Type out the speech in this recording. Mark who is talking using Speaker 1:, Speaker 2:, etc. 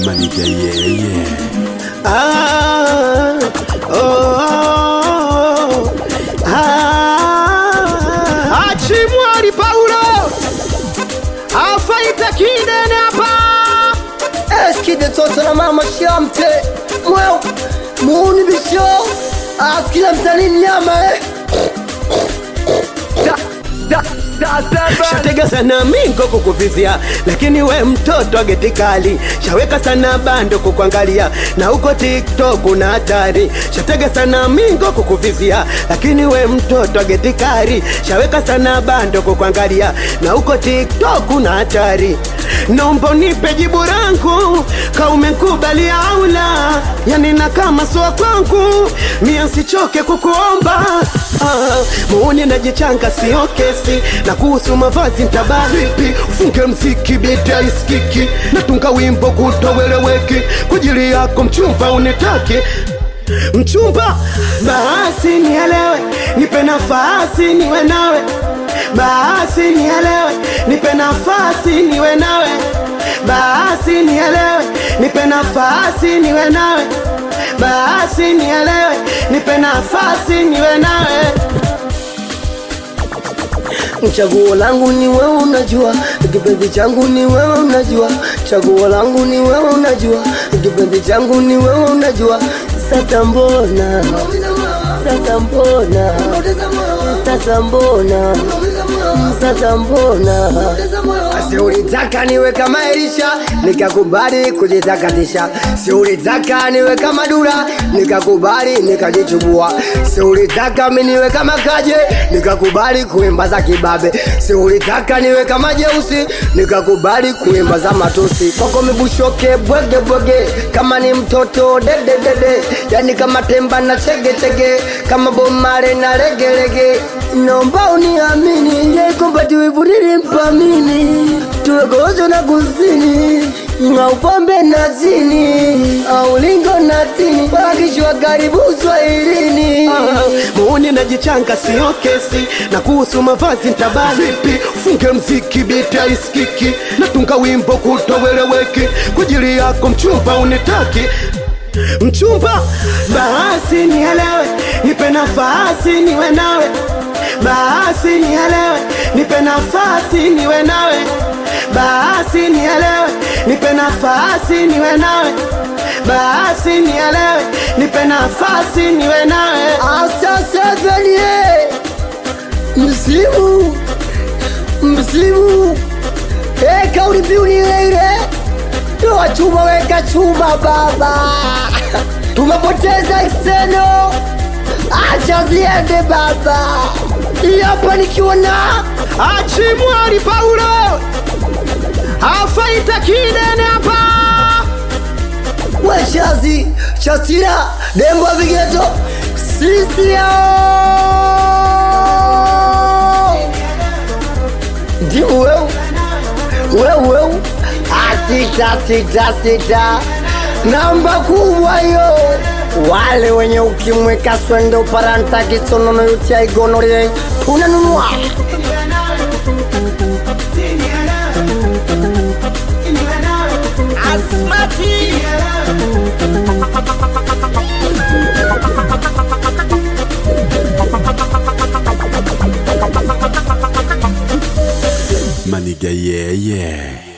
Speaker 1: Maniga yeah.
Speaker 2: Ah, oh, ah. Achimwari Paulo afaita kidene hapa.
Speaker 3: Eskide toto na mama shamte mweo muuni bisho askila mtani nyama
Speaker 2: Shatega sana mingo kukuvizia, lakini we mtoto agetikali. Shaweka sana bando kukuangalia, na uko TikTok una hatari. Shatega sana mingo kukuvizia, lakini we mtoto agetikali. Shaweka sana bando kukuangalia, na uko TikTok una hatari. Nombo nipe jibu rangu, kaumekubali au la. Yani na kama soa kwangu, mia sichoke kukuomba. Muuni najichanga sio kesi, na kuhusu mavazi ntabari. Vipi ufunge mziki bita iskiki, natunga wimbo kutoweleweki. Kwa ajili yako mchumba unitaki mchumba, basi nielewe, nipe nafasi niwe nawe. Basi nielewe, nipe nafasi niwe nawe. Basi nielewe, nipe nafasi niwe nawe. Basi nielewe, nipe nafasi niwe nawe.
Speaker 3: Chaguo langu ni wewe unajua, kipenzi changu ni wewe unajua. Chaguo langu ni wewe unajua, kipenzi changu ni wewe unajua. Sasa mbona, sasa mbona, sasa mbona, sasa mbona. Si ulitaka niwe kama Elisha, nikakubali kujitakatisha. Si ulitaka niwe kama Dura, nikakubali nikajichubua. Si ulitaka mimi niwe kama Kaje, nikakubali kuimba za kibabe. Si ulitaka niwe kama Jeusi, nikakubali kuimba za matusi. Kwako mibushoke bwege bwege, kama ni mtoto dede dede. Yani kama temba na chege chege, kama bomare na lege lege. Naomba uniamini, yeye kumbati wivuriri mpamini. Tuwe gozo na kuzini, nga upambe na zini, au lingo na tini, wakishwa karibu Swahilini.
Speaker 2: Muuni najichanga sio kesi, na kuhusu mavazi ntabali. Vipi ufunge mziki bita iskiki, natunga wimbo kutoweleweki. Kwa ajili yako mchumba unitaki mchumba, basi nielewe, nipe nafasi niwe nawe. Basi nielewe, nipe nafasi niwe nawe. Basi nielewe, nipe nafasi niwe nawe. Basi nielewe, nipe nafasi niwe nawe.
Speaker 3: Sasa venie msimu, msimu kauli mbiu ni ile. Toa chuma weka chuma baba. Tumepoteza external, acha ziende baba. Hapa nikiona
Speaker 2: Achimwari Paulo afaita kidene hapa.
Speaker 3: Washazi Chasira Dembo Vigeto sisi yao Ndiyo wewe Sita namba kubwa yo. Wale wenye ukimwe kaswende paranta kisonono yutia igonore unanunua.
Speaker 2: Asmati
Speaker 1: Maniga yeah.